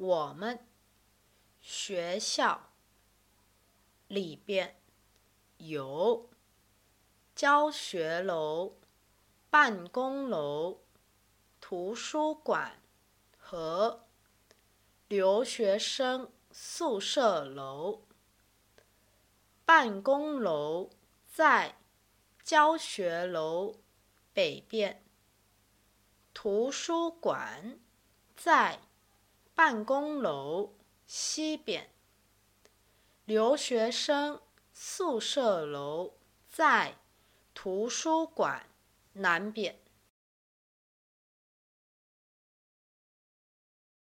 我们学校里边有教学楼、办公楼、图书馆和留学生宿舍楼。办公楼在教学楼北边，图书馆在办公楼西边，留学生宿舍楼在图书馆南边。